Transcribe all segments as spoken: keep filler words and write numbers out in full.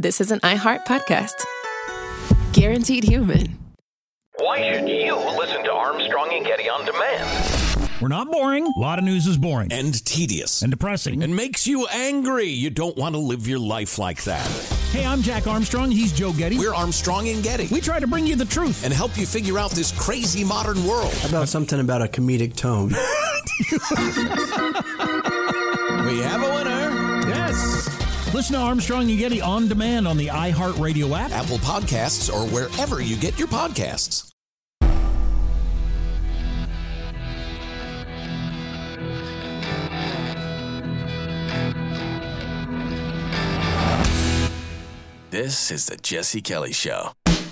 this is an iHeart podcast. Guaranteed human. Why should you listen to Armstrong and Getty on demand? We're not boring. A lot of news is boring. And tedious. And depressing. And makes you angry. You don't want to live your life like that. Hey, I'm Jack Armstrong. He's Joe Getty. We're Armstrong and Getty. We try to bring you the truth. And help you figure out this crazy modern world. How about something about a comedic tone? We have a winner. Yes. Listen to Armstrong and Getty on demand on the iHeartRadio app, Apple Podcasts, or wherever you get your podcasts. This is the Jesse Kelly Show.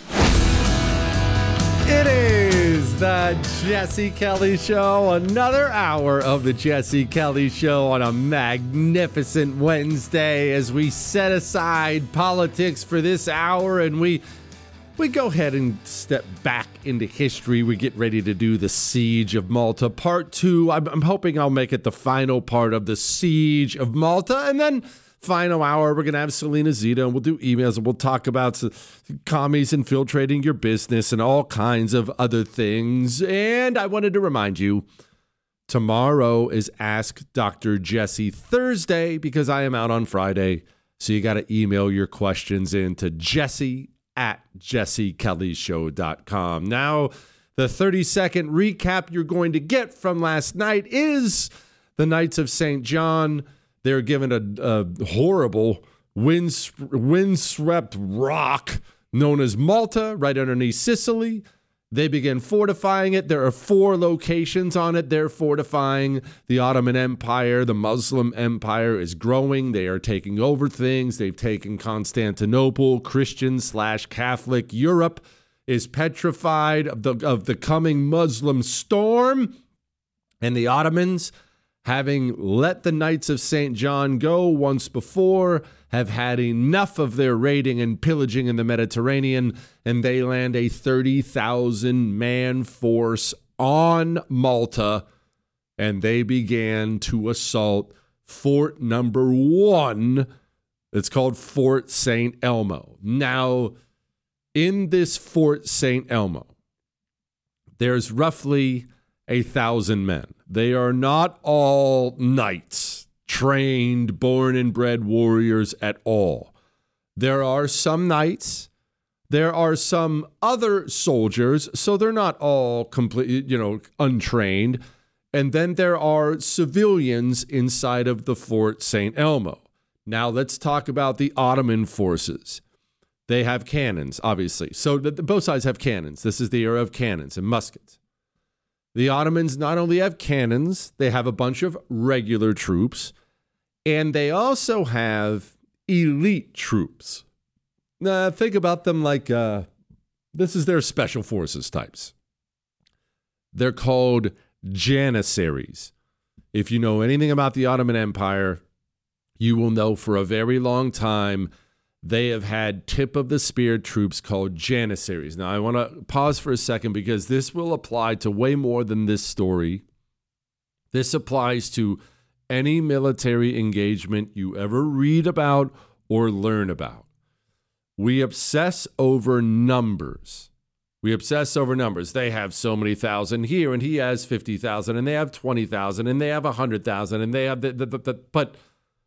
It is the Jesse Kelly Show, another hour of the Jesse Kelly Show on a magnificent Wednesday as we set aside politics for this hour and we we go ahead and step back into history. We get ready to do the Siege of Malta part two. I'm, I'm hoping I'll make it the final part of the Siege of Malta, and then final hour, we're going to have Selena Zito, and we'll do emails, and we'll talk about commies infiltrating your business and all kinds of other things. And I wanted to remind you, tomorrow is Ask Doctor Jesse Thursday because I am out on Friday. So you got to email your questions in to Jesse at jesse kelly show dot com. Now, the thirty-second recap you're going to get from last night is the Knights of Saint John. They're given a, a horrible wind, windswept rock known as Malta right underneath Sicily. They begin fortifying it. There are four locations on it. They're fortifying the Ottoman Empire. The Muslim Empire is growing. They are taking over things. They've taken Constantinople. Christian slash Catholic Europe is petrified of the, of the coming Muslim storm. And the Ottomans, having let the Knights of Saint John go once before, have had enough of their raiding and pillaging in the Mediterranean, and they land a thirty thousand man force on Malta, and they began to assault fort number one. It's called Fort Saint Elmo. Now, in this Fort Saint Elmo, there's roughly a thousand men. They are not all knights, trained, born and bred warriors at all. There are some knights. There are some other soldiers, so they're not all completely, you know, untrained. And then there are civilians inside of the Fort Saint Elmo. Now let's talk about the Ottoman forces. They have cannons, obviously. So the, the, both sides have cannons. This is the era of cannons and muskets. The Ottomans not only have cannons, they have a bunch of regular troops, and they also have elite troops. Now, think about them like uh, this is their special forces types. They're called Janissaries. If you know anything about the Ottoman Empire, you will know for a very long time they have had tip-of-the-spear troops called Janissaries. Now, I want to pause for a second because this will apply to way more than this story. This applies to any military engagement you ever read about or learn about. We obsess over numbers. We obsess over numbers. They have so many thousand here, and he has fifty thousand, and they have twenty thousand, and they have one hundred thousand, and they have the, the, the, the but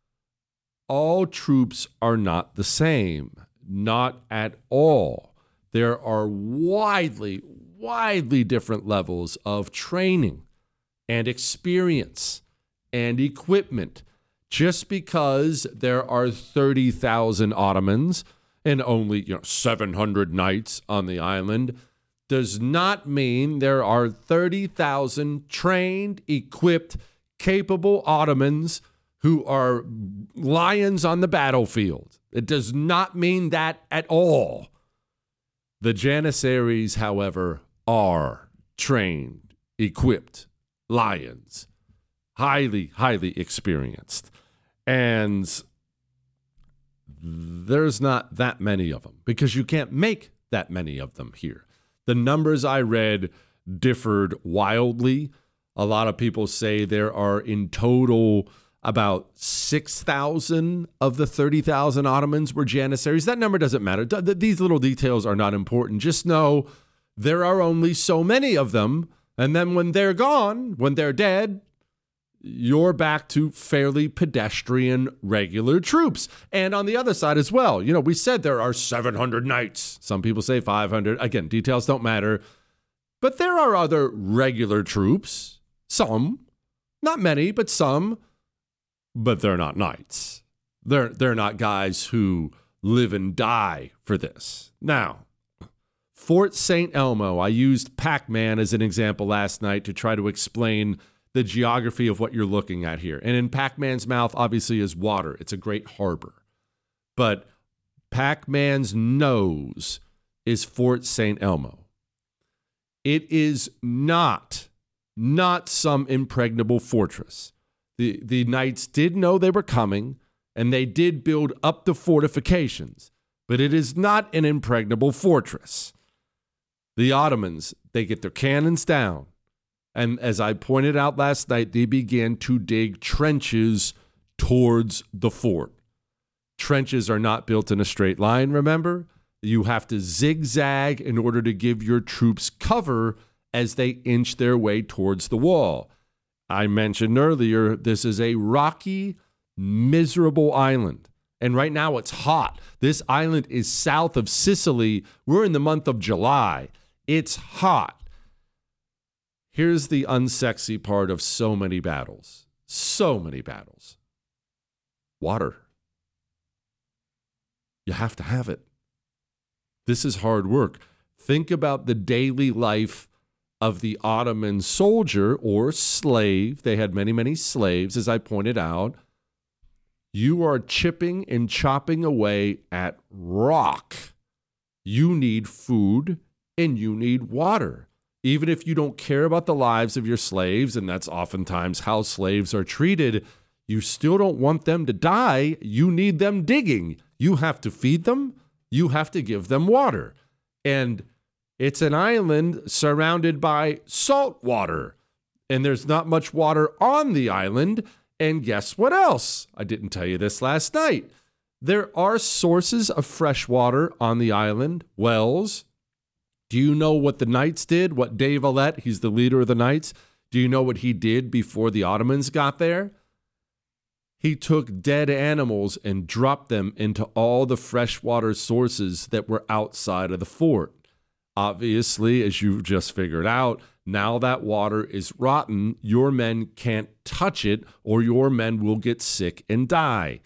all troops are not the same, not at all. There are widely, widely different levels of training and experience and equipment. Just because there are thirty thousand Ottomans and only, you know, seven hundred knights on the island does not mean there are thirty thousand trained, equipped, capable Ottomans who are lions on the battlefield. It does not mean that at all. The Janissaries, however, are trained, equipped lions, highly, highly experienced. And there's not that many of them because you can't make that many of them here. The numbers I read differed wildly. A lot of people say there are in total about six thousand of the thirty thousand Ottomans were Janissaries. That number doesn't matter. These little details are not important. Just know there are only so many of them. And then when they're gone, when they're dead, you're back to fairly pedestrian regular troops. And on the other side as well, you know, we said there are seven hundred knights. Some people say five hundred. Again, details don't matter. But there are other regular troops. Some, not many, but some. But they're not knights. They're, they're not guys who live and die for this. Now, Fort Saint Elmo, I used Pac-Man as an example last night to try to explain the geography of what you're looking at here. And in Pac-Man's mouth, obviously, is water. It's a great harbor. But Pac-Man's nose is Fort Saint Elmo. It is not, not some impregnable fortress. The, the knights did know they were coming, and they did build up the fortifications, but it is not an impregnable fortress. The Ottomans, they get their cannons down, and as I pointed out last night, they began to dig trenches towards the fort. Trenches are not built in a straight line, remember? You have to zigzag in order to give your troops cover as they inch their way towards the wall. I mentioned earlier, this is a rocky, miserable island. And right now it's hot. This island is south of Sicily. We're in the month of July. It's hot. Here's the unsexy part of so many battles. So many battles. Water. You have to have it. This is hard work. Think about the daily life of the Ottoman soldier or slave. They had many, many slaves, as I pointed out. You are chipping and chopping away at rock. You need food and you need water. Even if you don't care about the lives of your slaves, and that's oftentimes how slaves are treated, you still don't want them to die. You need them digging. You have to feed them. You have to give them water. And it's an island surrounded by salt water, and there's not much water on the island. And guess what else? I didn't tell you this last night. There are sources of fresh water on the island, wells. Do you know what the Knights did? What Dave Alette, he's the leader of the Knights, do you know what he did before the Ottomans got there? He took dead animals and dropped them into all the freshwater sources that were outside of the fort. Obviously, as you've just figured out, now that water is rotten. Your men can't touch it, or your men will get sick and die.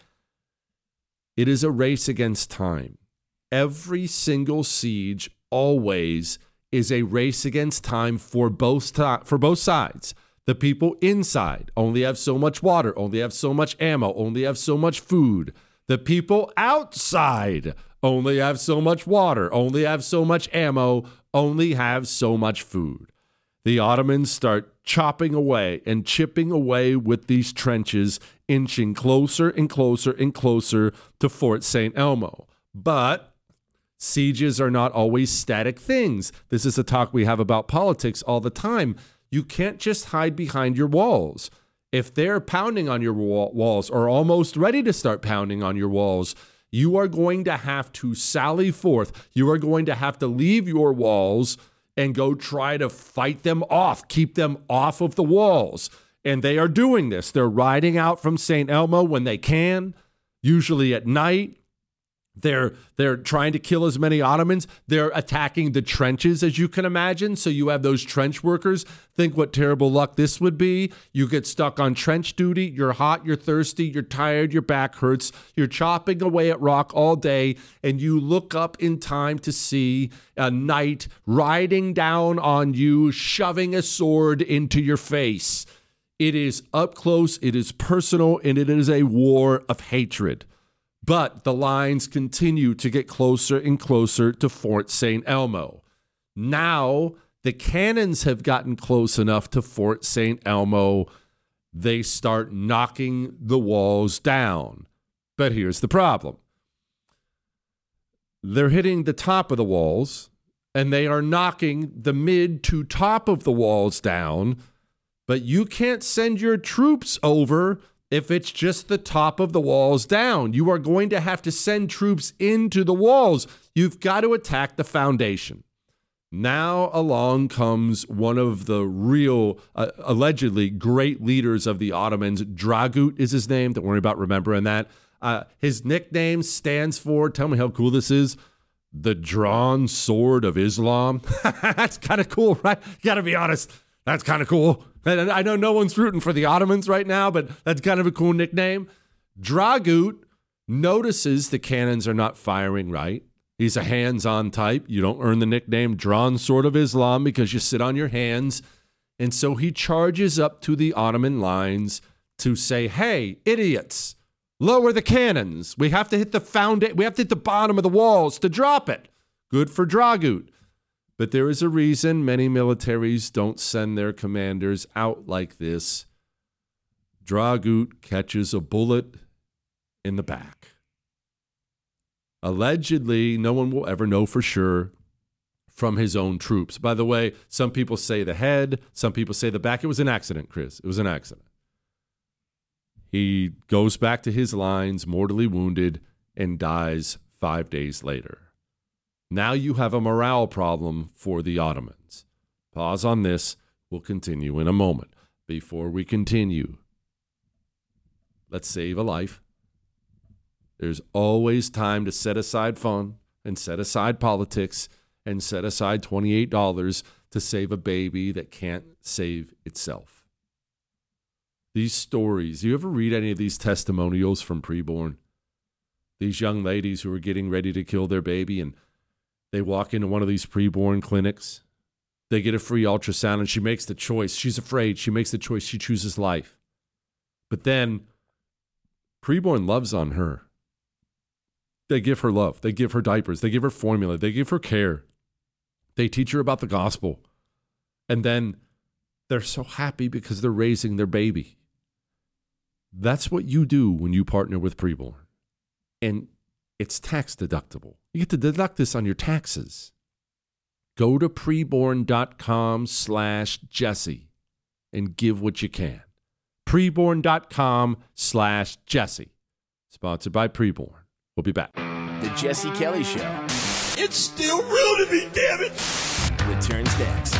It is a race against time. Every single siege always is a race against time for both for both sides. The people inside only have so much water, only have so much ammo, only have so much food. The people outside only have so much water, only have so much ammo, only have so much food. The Ottomans start chopping away and chipping away with these trenches, inching closer and closer and closer to Fort Saint Elmo. But sieges are not always static things. This is a talk we have about politics all the time. You can't just hide behind your walls. If they're pounding on your walls or almost ready to start pounding on your walls, you are going to have to sally forth. You are going to have to leave your walls and go try to fight them off, keep them off of the walls. And they are doing this. They're riding out from Saint Elmo when they can, usually at night. They're they're trying to kill as many Ottomans. They're attacking the trenches, as you can imagine. So you have those trench workers. Think what terrible luck this would be. You get stuck on trench duty. You're hot, you're thirsty, you're tired, your back hurts. You're chopping away at rock all day, and you look up in time to see a knight riding down on you, shoving a sword into your face. It is up close, it is personal, and it is a war of hatred. But the lines continue to get closer and closer to Fort Saint Elmo. Now, the cannons have gotten close enough to Fort Saint Elmo. They start knocking the walls down. But here's the problem. They're hitting the top of the walls, and they are knocking the mid to top of the walls down. But you can't send your troops over if it's just the top of the walls down. You are going to have to send troops into the walls. You've got to attack the foundation. Now along comes one of the real, uh, allegedly great leaders of the Ottomans. Dragut is his name. Don't worry about remembering that. Uh, his nickname stands for, tell me how cool this is, the Drawn Sword of Islam. That's kind of cool, right? You got to be honest. That's kind of cool. And I know no one's rooting for the Ottomans right now, but that's kind of a cool nickname. Dragut notices the cannons are not firing right. He's a hands-on type. You don't earn the nickname Drawn Sword of Islam because you sit on your hands. And so he charges up to the Ottoman lines to say, hey, idiots, lower the cannons. We have to hit the founda- We have to hit the bottom of the walls to drop it. Good for Dragut. But there is a reason many militaries don't send their commanders out like this. Dragut catches a bullet in the back. Allegedly, no one will ever know for sure, from his own troops. By the way, some people say the head, some people say the back. It was an accident, Chris. It was an accident. He goes back to his lines, mortally wounded, and dies five days later. Now you have a morale problem for the Ottomans. Pause on this. We'll continue in a moment. Before we continue, let's save a life. There's always time to set aside fun and set aside politics and set aside twenty-eight dollars to save a baby that can't save itself. These stories, you ever read any of these testimonials from preborn? These young ladies who are getting ready to kill their baby, and they walk into one of these preborn clinics. They get a free ultrasound, and she makes the choice. She's afraid. She makes the choice. She chooses life. But then preborn loves on her. They give her love. They give her diapers. They give her formula. They give her care. They teach her about the gospel. And then they're so happy because they're raising their baby. That's what you do when you partner with preborn. And it's tax deductible. You get to deduct this on your taxes. Go to preborn.com slash Jesse and give what you can. Preborn.com slash Jesse. Sponsored by Preborn. We'll be back. The Jesse Kelly Show It's still real to me, damn it! returns next.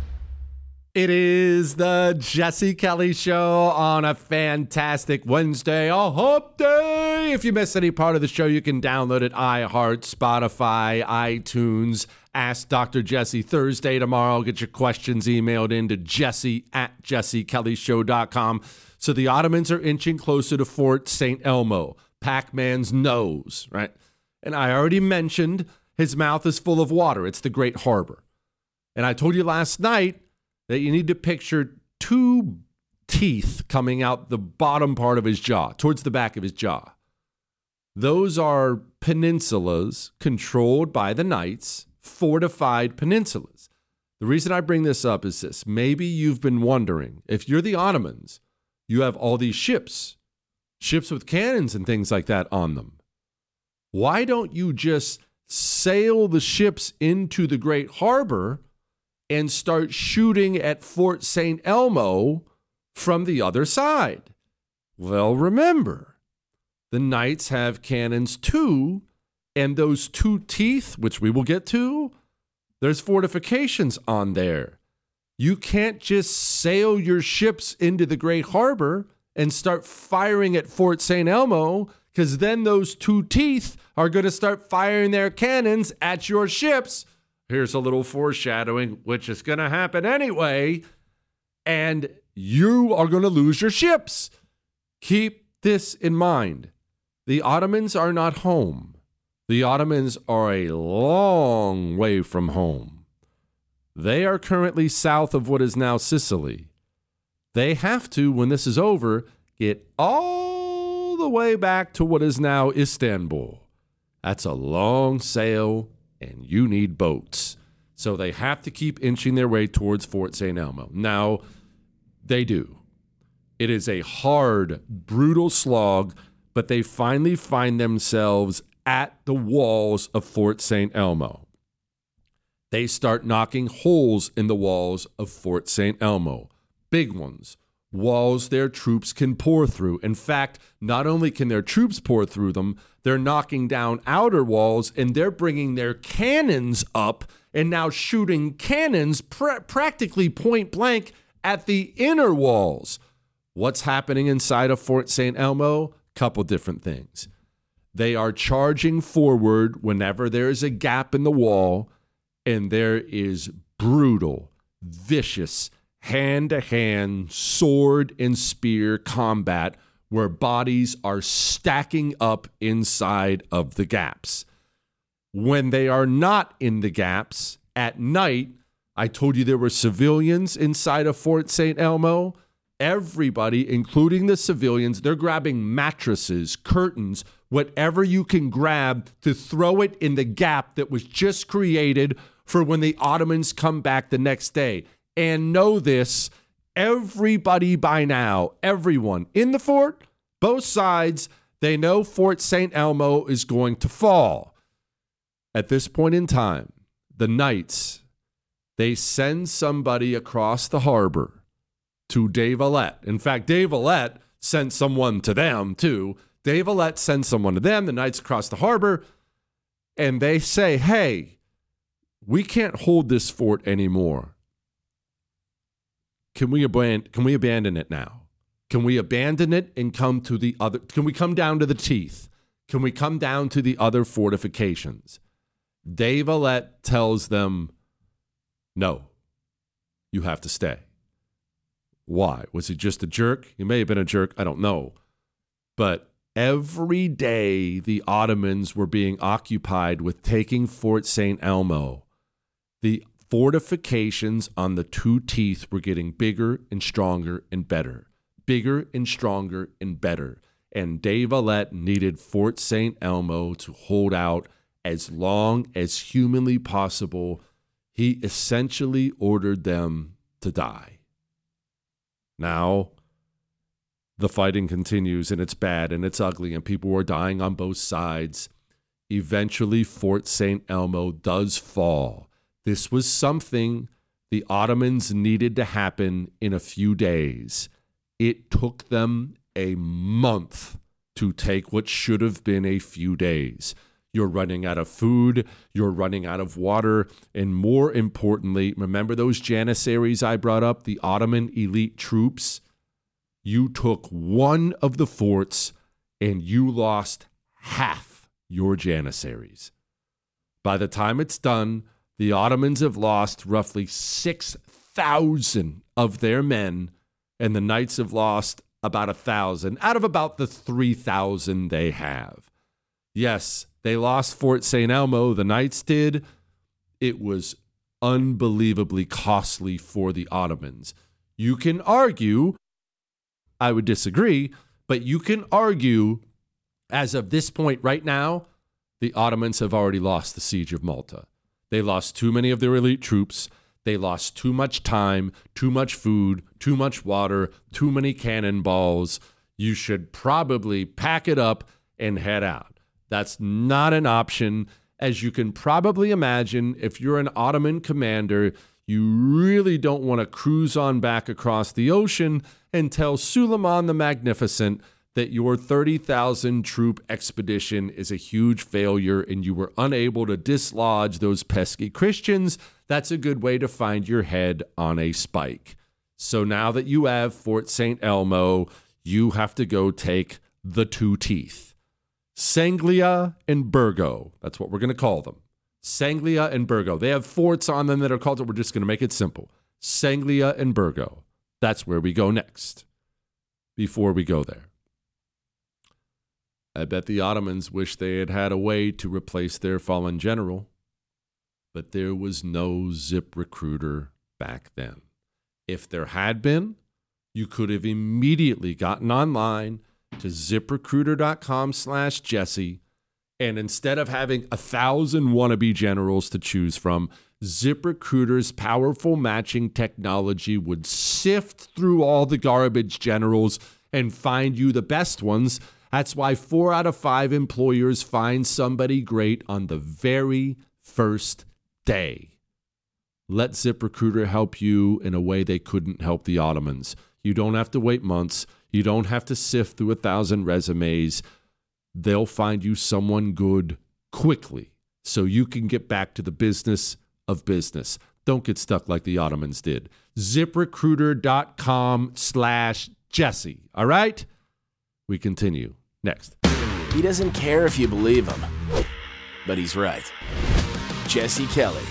It is the Jesse Kelly Show on a fantastic Wednesday, a hump day. If you miss any part of the show, you can download it, iHeart, Spotify, iTunes. Ask Doctor Jesse Thursday tomorrow. Get your questions emailed in to jesse at jesse kelly show dot com. So the Ottomans are inching closer to Fort Saint Elmo. Pac-Man's nose, right? And I already mentioned his mouth is full of water. It's the Great Harbor. And I told you last night that you need to picture two teeth coming out the bottom part of his jaw, towards the back of his jaw. Those are peninsulas controlled by the knights, fortified peninsulas. The reason I bring this up is this. Maybe you've been wondering, if you're the Ottomans, you have all these ships, ships with cannons and things like that on them. Why don't you just sail the ships into the Great Harbor and start shooting at Fort Saint Elmo from the other side? Well, remember, the knights have cannons too, and those two teeth, which we will get to, there's fortifications on there. You can't just sail your ships into the Great Harbor and start firing at Fort Saint Elmo, because then those two teeth are going to start firing their cannons at your ships. Here's a little foreshadowing, which is going to happen anyway, and you are going to lose your ships. Keep this in mind. The Ottomans are not home. The Ottomans are a long way from home. They are currently south of what is now Sicily. They have to, when this is over, get all the way back to what is now Istanbul. That's a long sail, and you need boats. So they have to keep inching their way towards Fort Saint Elmo. Now, they do. It is a hard, brutal slog, but they finally find themselves at the walls of Fort Saint Elmo. They start knocking holes in the walls of Fort Saint Elmo. Big ones, walls their troops can pour through. In fact, not only can their troops pour through them, they're knocking down outer walls, and they're bringing their cannons up and now shooting cannons pr- practically point blank at the inner walls. What's happening inside of Fort Saint Elmo? Couple different things. They are charging forward whenever there is a gap in the wall, and there is brutal, vicious, hand-to-hand, sword and spear combat where bodies are stacking up inside of the gaps. When they are not in the gaps at night, I told you there were civilians inside of Fort Saint Elmo. Everybody, including the civilians, they're grabbing mattresses, curtains, whatever you can grab to throw it in the gap that was just created for when the Ottomans come back the next day. And know this, everybody by now, everyone in the fort, both sides, they know Fort Saint Elmo is going to fall. At this point in time, the Knights, they send somebody across the harbor to Dave Alet. In fact, Dave Alet sent someone to them, too. Dave Alet sends someone to them, the Knights across the harbor, and they say, hey, we can't hold this fort anymore. Can we abandon, can we abandon it now? Can we abandon it and come to the other? Can we come down to the teeth? Can we come down to the other fortifications? Dave Alet tells them, no, you have to stay. Why? Was he just a jerk? He may have been a jerk. I don't know. But every day the Ottomans were being occupied with taking Fort Saint Elmo. The fortifications on the two teeth were getting bigger and stronger and better. Bigger and stronger and better. And Dave Alet needed Fort Saint Elmo to hold out as long as humanly possible. He essentially ordered them to die. Now, the fighting continues, and it's bad, and it's ugly, and people are dying on both sides. Eventually, Fort Saint Elmo does fall. This was something the Ottomans needed to happen in a few days. It took them a month to take what should have been a few days. You're running out of food, you're running out of water, and more importantly, remember those Janissaries I brought up, the Ottoman elite troops? You took one of the forts and you lost half your Janissaries. By the time it's done, the Ottomans have lost roughly six thousand of their men, and the Knights have lost about one thousand out of about the three thousand they have. Yes, they lost Fort Saint Elmo, the Knights did. It was unbelievably costly for the Ottomans. You can argue, I would disagree, but you can argue, as of this point right now, the Ottomans have already lost the siege of Malta. They lost too many of their elite troops. They lost too much time, too much food, too much water, too many cannonballs. You should probably pack it up and head out. That's not an option. As you can probably imagine, if you're an Ottoman commander, you really don't want to cruise on back across the ocean and tell Suleiman the Magnificent that your thirty thousand troop expedition is a huge failure and you were unable to dislodge those pesky Christians. That's a good way to find your head on a spike. So now that you have Fort Saint Elmo, you have to go take the two teeth. Sanglia and Burgo. That's what we're going to call them. Sanglia and Burgo. They have forts on them that are called, we're just going to make it simple. Sanglia and Burgo. That's where we go next. Before we go there, I bet the Ottomans wish they had had a way to replace their fallen general, but there was no ZipRecruiter back then. If there had been, you could have immediately gotten online to ZipRecruiter.com slash Jesse, and instead of having a thousand wannabe generals to choose from, ZipRecruiter's powerful matching technology would sift through all the garbage generals and find you the best ones. That's why four out of five employers find somebody great on the very first day. Let ZipRecruiter help you in a way they couldn't help the Ottomans. You don't have to wait months. You don't have to sift through a thousand resumes. They'll find you someone good quickly so you can get back to the business of business. Don't get stuck like the Ottomans did. ZipRecruiter.com slash Jesse. All right? We continue. Next. He doesn't care if you believe him, but he's right. Jesse Kelly.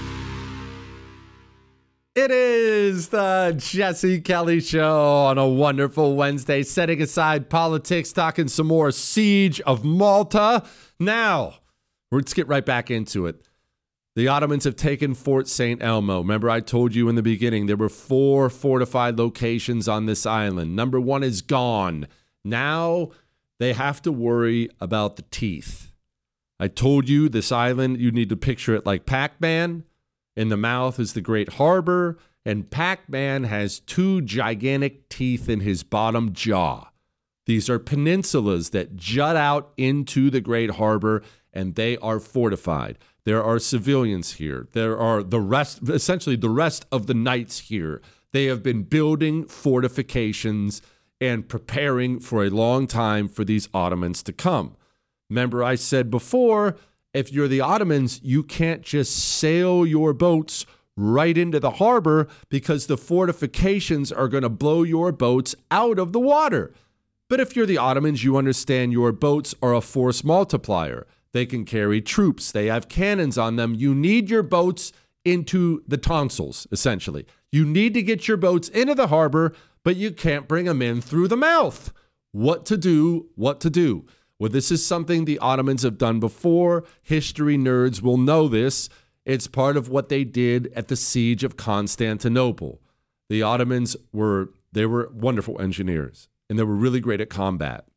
It is the Jesse Kelly Show on a wonderful Wednesday, setting aside politics, talking some more Siege of Malta. Now, let's get right back into it. The Ottomans have taken Fort Saint Elmo. Remember, I told you in the beginning there were four fortified locations on this island. Number one is gone. Now they have to worry about the teeth. I told you this island, you need to picture it like Pac-Man. In the mouth is the Great Harbor, and Pac-Man has two gigantic teeth in his bottom jaw. These are peninsulas that jut out into the Great Harbor, and they are fortified. There are civilians here. There are the rest, essentially the rest of the knights here. They have been building fortifications and preparing for a long time for these Ottomans to come. Remember, I said before, if you're the Ottomans, you can't just sail your boats right into the harbor because the fortifications are going to blow your boats out of the water. But if you're the Ottomans, you understand your boats are a force multiplier. They can carry troops. They have cannons on them. You need your boats into the tonsils, essentially. You need to get your boats into the harbor, but you can't bring them in through the mouth. What to do, what to do. Well, this is something the Ottomans have done before. History nerds will know this. It's part of what they did at the siege of Constantinople. The Ottomans were, they were wonderful engineers, and they were really great at combat.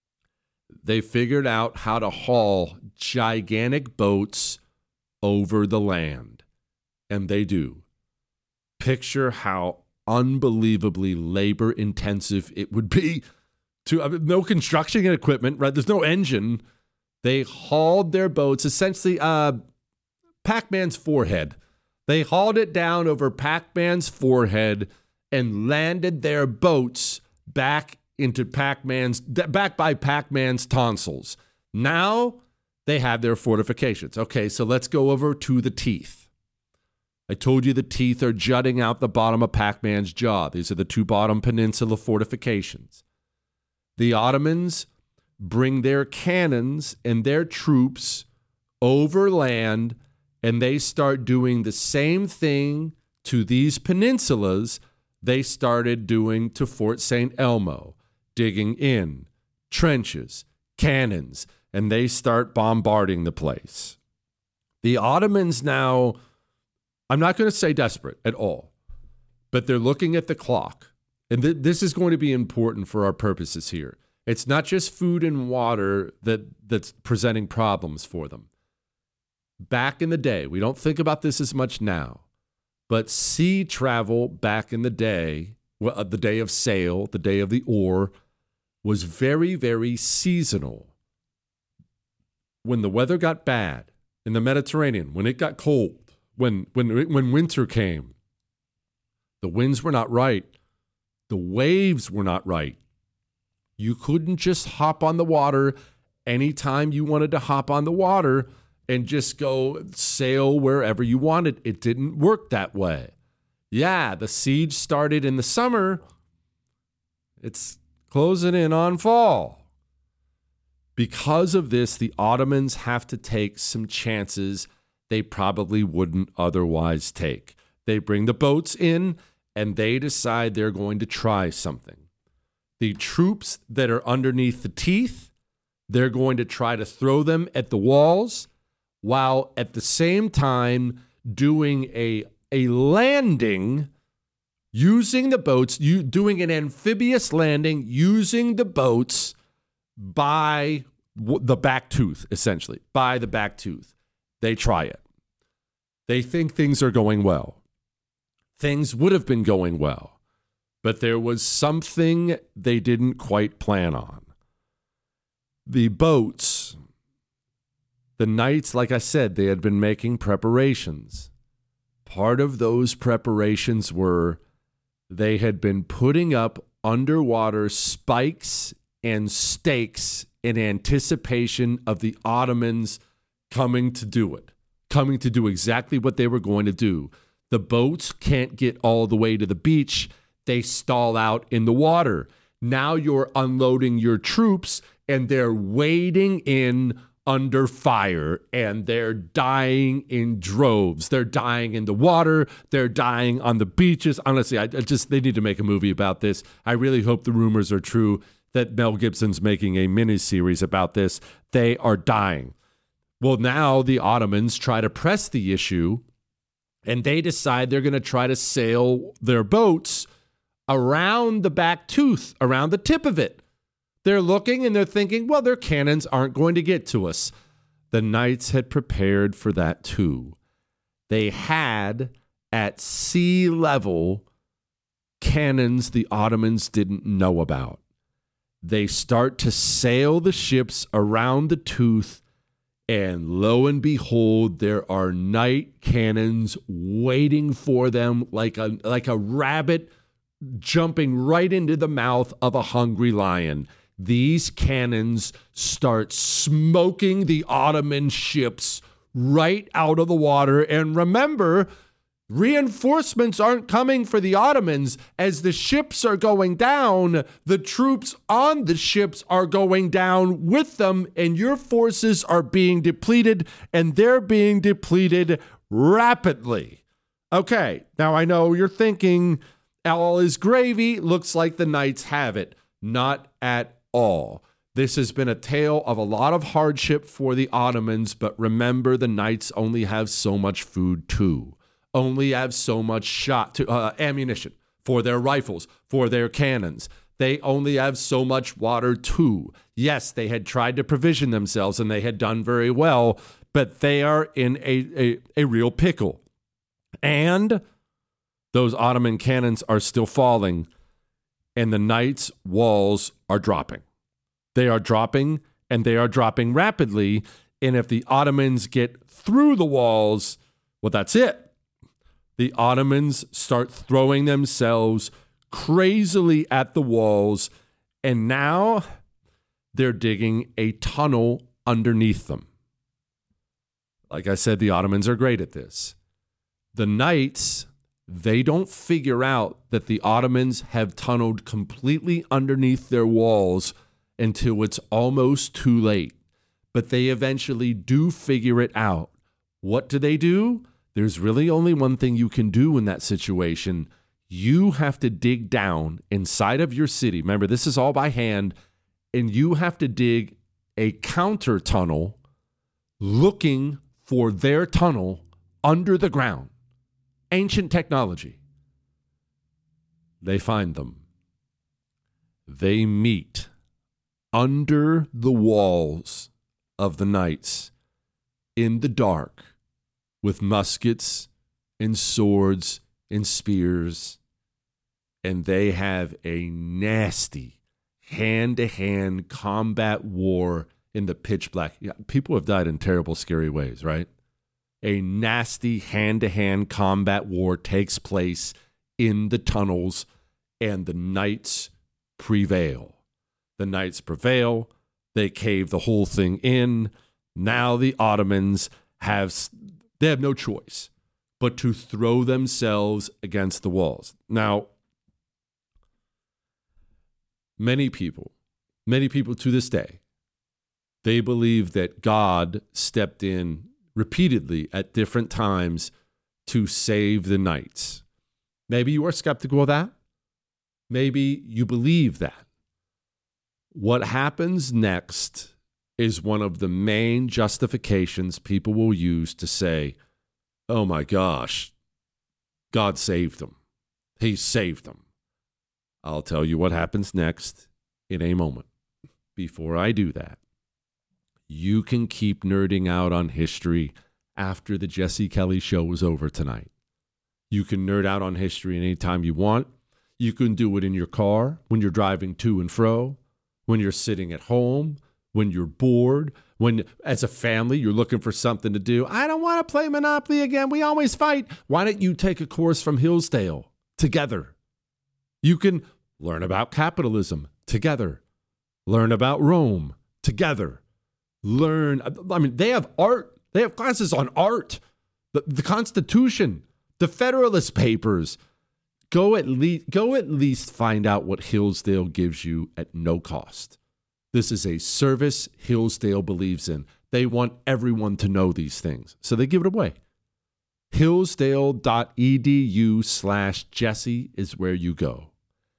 They figured out how to haul gigantic boats over the land, and they do. Picture how unbelievably labor-intensive it would be. To, I mean, no construction equipment, right? There's no engine. They hauled their boats, essentially uh, Pac-Man's forehead. They hauled it down over Pac-Man's forehead and landed their boats back into Pac-Man's, back by Pac-Man's tonsils. Now they have their fortifications. Okay, so let's go over to the teeth. I told you the teeth are jutting out the bottom of Pac-Man's jaw. These are the two bottom peninsula fortifications. The Ottomans bring their cannons and their troops over land, and they start doing the same thing to these peninsulas they started doing to Fort Saint Elmo, digging in, trenches, cannons, and they start bombarding the place. The Ottomans now, I'm not going to say desperate at all, but they're looking at the clock. And th- this is going to be important for our purposes here. It's not just food and water that, that's presenting problems for them. Back in the day, we don't think about this as much now, but sea travel back in the day, well, the day of sail, the day of the oar, was very, very seasonal. When the weather got bad in the Mediterranean, when it got cold, when when when winter came, the winds were not right. The waves were not right. You couldn't just hop on the water anytime you wanted to hop on the water and just go sail wherever you wanted. It didn't work that way. Yeah, the siege started in the summer. It's closing in on fall. Because of this, the Ottomans have to take some chances they probably wouldn't otherwise take. They bring the boats in, and they decide they're going to try something. The troops that are underneath the teeth, they're going to try to throw them at the walls, while at the same time doing a, a landing, using the boats, you, doing an amphibious landing, using the boats by w- the back tooth, essentially, by the back tooth. They try it. They think things are going well. Things would have been going well, but there was something they didn't quite plan on. The boats, the knights, like I said, they had been making preparations. Part of those preparations were They had been putting up underwater spikes and stakes in anticipation of the Ottomans coming to do it, coming to do exactly what they were going to do. The boats can't get all the way to the beach. They stall out in the water. Now you're unloading your troops, and they're wading in under fire, and they're dying in droves. They're dying in the water. They're dying on the beaches. Honestly, I, I just they need to make a movie about this. I really hope the rumors are true that Mel Gibson's making a miniseries about this. They are dying. Well, now the Ottomans try to press the issue, and they decide they're going to try to sail their boats around the back tooth, around the tip of it. They're looking and they're thinking, well, their cannons aren't going to get to us. The Knights had prepared for that too. They had, at sea level, cannons the Ottomans didn't know about. They start to sail the ships around the tooth, and lo and behold, there are night cannons waiting for them like a, like a rabbit jumping right into the mouth of a hungry lion. These cannons start smoking the Ottoman ships right out of the water. And remember, reinforcements aren't coming for the Ottomans. As the ships are going down, the troops on the ships are going down with them, and your forces are being depleted, and they're being depleted rapidly. Okay, now I know you're thinking, all is gravy. Looks like the Knights have it. Not at all. This has been a tale of a lot of hardship for the Ottomans, but remember, the Knights only have so much food too. Only have so much shot to uh, ammunition for their rifles, for their cannons. They only have so much water too. Yes, they had tried to provision themselves and they had done very well, but they are in a, a, a real pickle. And those Ottoman cannons are still falling, and the Knights' walls are dropping. They are dropping, and they are dropping rapidly. And if the Ottomans get through the walls, well, that's it. The Ottomans start throwing themselves crazily at the walls, and now they're digging a tunnel underneath them. Like I said, the Ottomans are great at this. The Knights, they don't figure out that the Ottomans have tunneled completely underneath their walls until it's almost too late. But they eventually do figure it out. What do they do? There's really only one thing you can do in that situation. You have to dig down inside of your city. Remember, this is all by hand. And you have to dig a counter tunnel looking for their tunnel under the ground. Ancient technology. They find them. They meet under the walls of the Knights in the dark with muskets and swords and spears, and they have a nasty hand-to-hand combat war in the pitch black. Yeah, people have died in terrible, scary ways, right? A nasty hand-to-hand combat war takes place in the tunnels, and the Knights prevail. The Knights prevail. They cave the whole thing in. Now the Ottomans have, they have no choice but to throw themselves against the walls. Now, many people, many people to this day, they believe that God stepped in repeatedly at different times to save the Knights. Maybe you are skeptical of that. Maybe you believe that. What happens next is one of the main justifications people will use to say, oh my gosh, God saved them. He saved them. I'll tell you what happens next in a moment. Before I do that, you can keep nerding out on history after the Jesse Kelly show is over tonight. You can nerd out on history anytime you want. You can do it in your car, when you're driving to and fro, when you're sitting at home, when you're bored, when as a family you're looking for something to do. I don't want to play Monopoly again. We always fight. Why don't you take a course from Hillsdale together? You can learn about capitalism together. Learn about Rome together. Learn, I mean, they have art. They have classes on art, the, the Constitution, the Federalist Papers. Go at least go at least find out what Hillsdale gives you at no cost. This is a service Hillsdale believes in. They want everyone to know these things, so they give it away. Hillsdale.edu slash Jesse is where you go.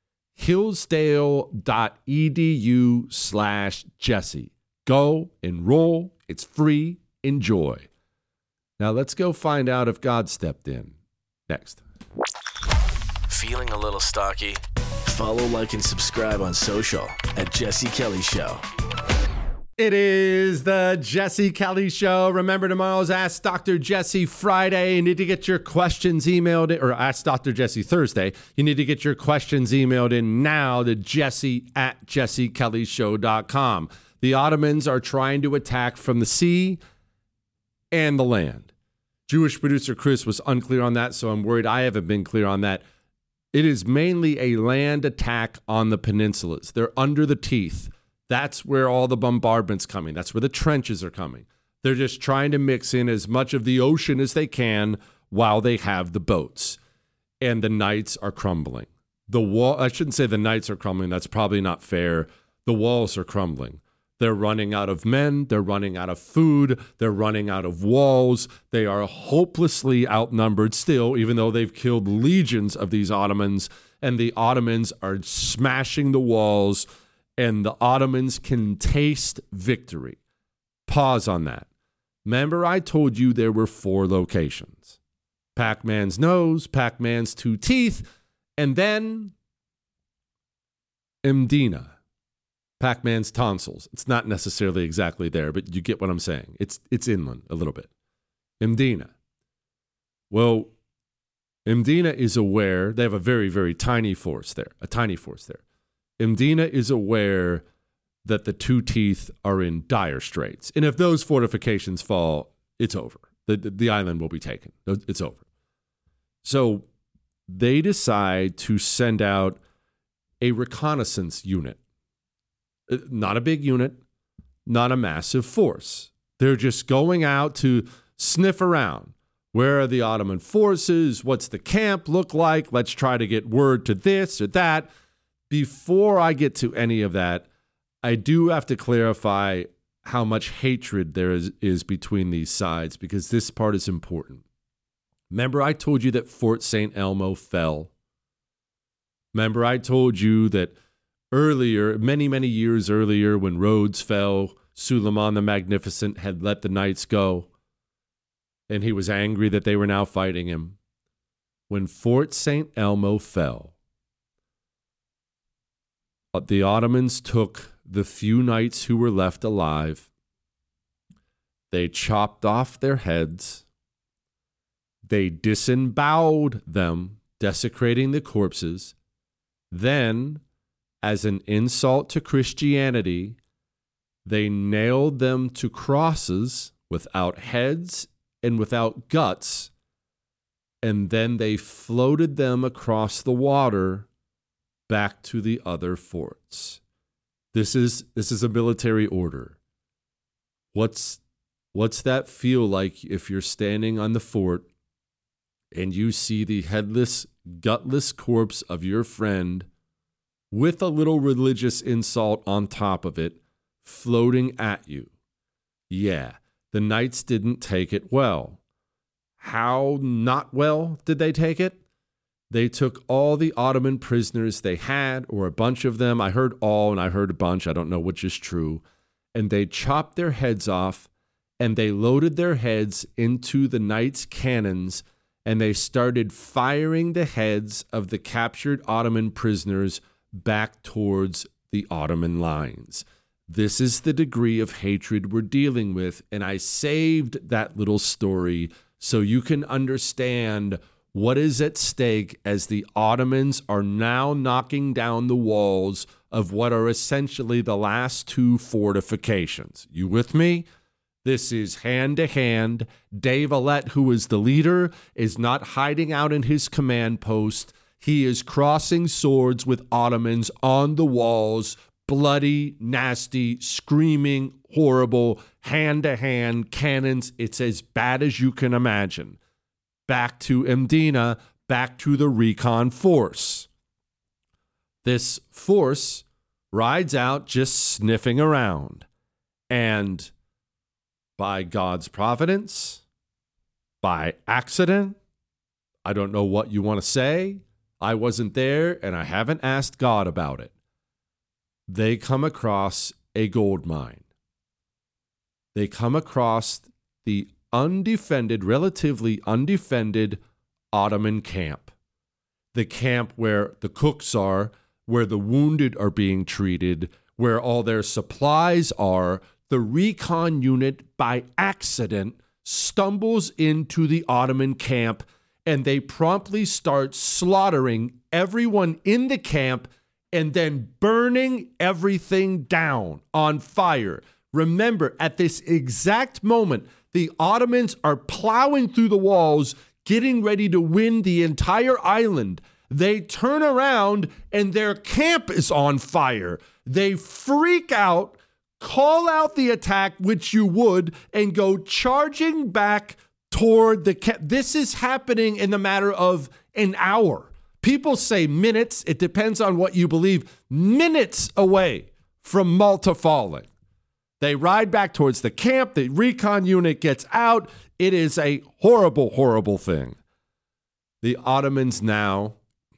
Hillsdale.edu slash Jesse. Go, enroll, it's free, enjoy. Now let's go find out if God stepped in. Next. Feeling a little stocky? Follow, like, and subscribe on social at Jesse Kelly Show. It is the Jesse Kelly Show. Remember, tomorrow's Ask Doctor Jesse Friday. You need to get your questions emailed in, or Ask Doctor Jesse Thursday. You need to get your questions emailed in now to Jesse at jesse kelly show dot com. The Ottomans are trying to attack from the sea and the land. Jewish producer Chris was unclear on that, so I'm worried I haven't been clear on that. It is mainly a land attack on the peninsulas. They're under the teeth. That's where all the bombardment's coming. That's where the trenches are coming. They're just trying to mix in as much of the ocean as they can while they have the boats. And the knights are crumbling. The wall, I shouldn't say the knights are crumbling. That's probably not fair. The walls are crumbling. They're running out of men. They're running out of food. They're running out of walls. They are hopelessly outnumbered still, even though they've killed legions of these Ottomans. And the Ottomans are smashing the walls. And the Ottomans can taste victory. Pause on that. Remember, I told you there were four locations. Pac-Man's nose, Pac-Man's two teeth, and then Mdina, Pac-Man's tonsils. It's not necessarily exactly there, but you get what I'm saying. It's it's inland a little bit. Mdina. Well, Mdina is aware. They have a very, very tiny force there, a tiny force there. Mdina is aware that the two teeth are in dire straits. And if those fortifications fall, it's over. The, the, the island will be taken. It's over. So they decide to send out a reconnaissance unit. Not a big unit, not a massive force. They're just going out to sniff around. Where are the Ottoman forces? What's the camp look like? Let's try to get word to this or that. Before I get to any of that, I do have to clarify how much hatred there is, is between these sides, because this part is important. Remember, I told you that Fort Saint Elmo fell. Remember, I told you that earlier, many, many years earlier, when Rhodes fell, Suleiman the Magnificent had let the knights go, and he was angry that they were now fighting him. When Fort Saint Elmo fell, the Ottomans took the few knights who were left alive. They chopped off their heads. They disemboweled them, desecrating the corpses. Then, as an insult to Christianity, they nailed them to crosses without heads and without guts, and then they floated them across the water back to the other forts. This is this is a military order. What's what's that feel like if you're standing on the fort and you see the headless, gutless corpse of your friend with a little religious insult on top of it floating at you? Yeah, the knights didn't take it well. How not well did they take it? They took all the Ottoman prisoners they had, or a bunch of them. I heard all and I heard a bunch. I don't know which is true. And they chopped their heads off, and they loaded their heads into the knights' cannons, and they started firing the heads of the captured Ottoman prisoners back towards the Ottoman lines. This is the degree of hatred we're dealing with, and I saved that little story so you can understand what is at stake as the Ottomans are now knocking down the walls of what are essentially the last two fortifications. You with me? This is hand to hand. Dave Alette, who is the leader, is not hiding out in his command post. He is crossing swords with Ottomans on the walls, bloody, nasty, screaming, horrible, hand-to-hand cannons. It's as bad as you can imagine. Back to Mdina, back to the recon force. This force rides out just sniffing around. And by God's providence, by accident, I don't know what you want to say. I wasn't there, and I haven't asked God about it. They come across a gold mine. They come across the undefended, relatively undefended Ottoman camp. The camp where the cooks are, where the wounded are being treated, where all their supplies are. The recon unit, by accident, stumbles into the Ottoman camp, and they promptly start slaughtering everyone in the camp and then burning everything down on fire. Remember, at this exact moment, the Ottomans are plowing through the walls, getting ready to win the entire island. They turn around and their camp is on fire. They freak out, call out the attack, which you would, and go charging back toward the camp. This is happening in the matter of an hour. People say minutes. It depends on what you believe. Minutes away from Malta falling. They ride back towards the camp. The recon unit gets out. It is a horrible, horrible thing. The Ottomans now,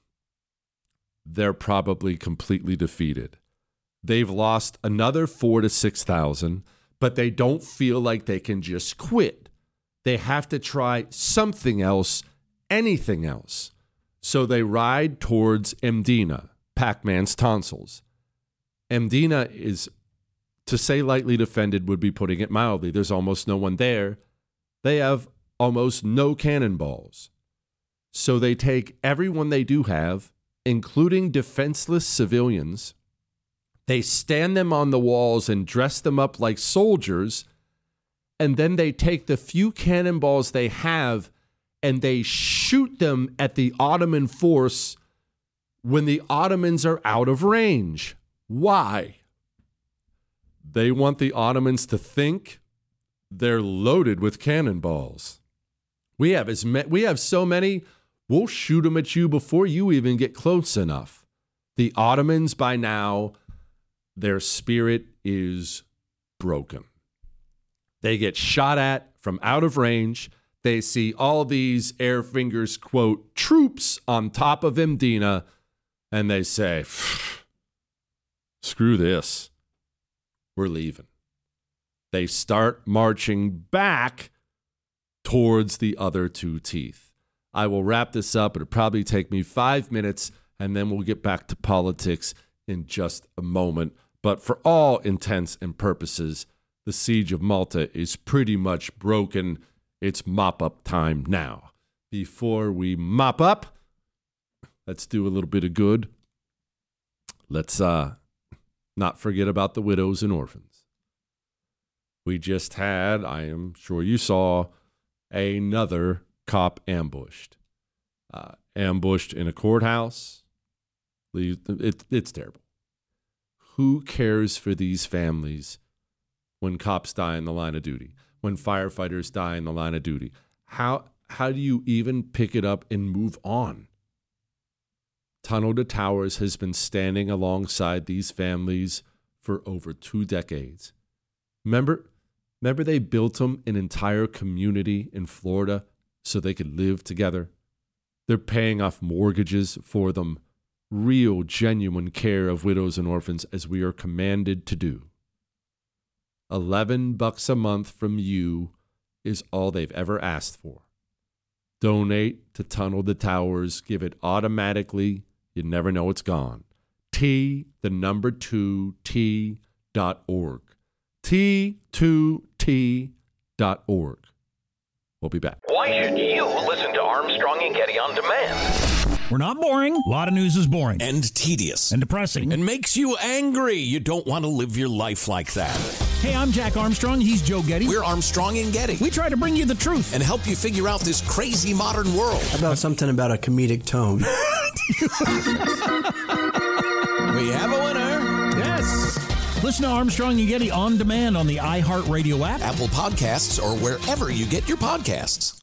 they're probably completely defeated. They've lost another four to six thousand, but they don't feel like they can just quit. They have to try something else, anything else. So they ride towards Mdina, Pac-Man's tonsils. Mdina is, to say lightly defended would be putting it mildly. There's almost no one there. They have almost no cannonballs. So they take everyone they do have, including defenseless civilians. They stand them on the walls and dress them up like soldiers, and then they take the few cannonballs they have and they shoot them at the Ottoman force when the Ottomans are out of range. Why? They want the Ottomans to think they're loaded with cannonballs. We have as ma- we have so many, we'll shoot them at you before you even get close enough. The Ottomans, by now, their spirit is broken. They get shot at from out of range. They see all these air fingers, quote, troops on top of Mdina, and they say, screw this. We're leaving. They start marching back towards the other two teeth. I will wrap this up. It'll probably take me five minutes, and then we'll get back to politics in just a moment. But for all intents and purposes, the siege of Malta is pretty much broken. It's mop-up time now. Before we mop up, let's do a little bit of good. Let's uh, not forget about the widows and orphans. We just had, I am sure you saw, another cop ambushed. Uh, ambushed in a courthouse. It, it's terrible. Who cares for these families when cops die in the line of duty, when firefighters die in the line of duty? How how do you even pick it up and move on? Tunnel to Towers has been standing alongside these families for over two decades. Remember, remember they built them an entire community in Florida so they could live together? They're paying off mortgages for them. Real, genuine care of widows and orphans, as we are commanded to do. Eleven bucks a month from you is all they've ever asked for. Donate to Tunnel to Towers. Give it automatically. You never know it's gone. T, the number two, T dot org. T two T dot org. We'll be back. Why should you listen to Armstrong and Getty on demand? We're not boring. A lot of news is boring. And tedious. And depressing. And makes you angry. You don't want to live your life like that. Hey, I'm Jack Armstrong. He's Joe Getty. We're Armstrong and Getty. We try to bring you the truth and help you figure out this crazy modern world. How about something about a comedic tone? We have a winner. Yes. Listen to Armstrong and Getty on demand on the iHeartRadio app, Apple Podcasts, or wherever you get your podcasts.